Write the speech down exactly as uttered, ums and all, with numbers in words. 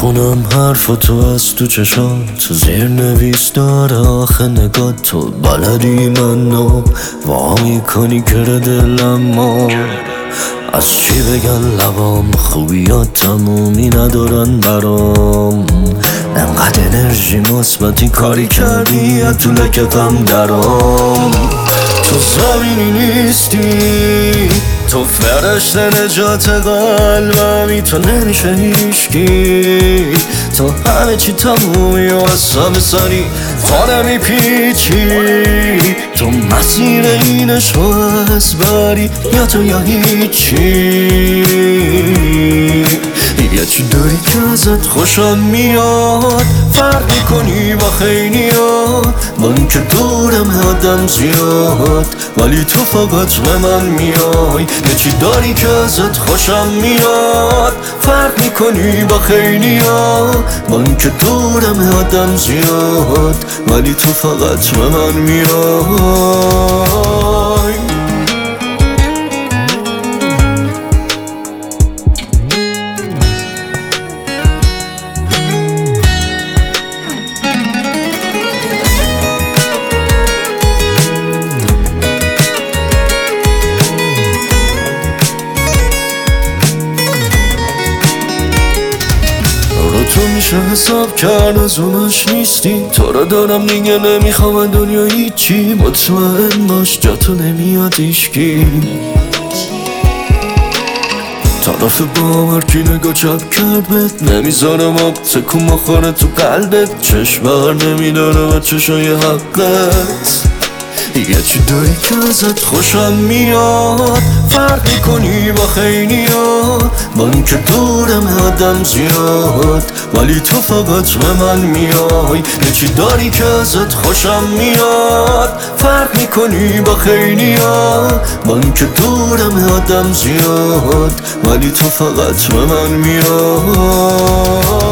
میخونم حرفاتو از تو چشات، زیر نویس داره آخه نگاه تو. بلدی منو وا میکنی کره دلم ما، از چی بگن لبام، خوبیات تمومی ندارن برام. انقدر انرژی مثبتی کاری کردی از تو لکتم درام. تو زمینی نیستی، تو فرشته نجات قلبمی، تو نمیشه هیشکی، تو همه چی تمومی و حساب سری تو نمیپیچی. تو مسیر اینش رو از بری، یا تو یا هیچی. یه چی داری که ازت خوشم میاد، فرق میکنی با خیلیا. من که دورم آدم زیاد، ولی تو فقط به من میای. یه چی داری که ازت خوشم میاد، فرق میکنی با خیلیا. من که دورم آدم زیاد، ولی تو فقط به من میای. تو میشه حساب کرد از اوناش نیستی، تو رو دارم دیگه نمیخوام دنیا هیچی. مطمئن باش جا تو نمیاد ایشکی. طرف باور کی نگاه چپ کرد بهت، نمیذارم آب تکون بخوره تو قلبت. چشم بر نمیداره و چشای حقت. یه چی داری که ازت خوشم میاد، فرق میکنی با خیلیا. من که دورم آدم زیاد، ولی تو فقط به من میای. یه چی داری که ازت خوشم میاد، فرق میکنی با خیلیا. من که دورم آدم زیاد، ولی تو فقط به من میای.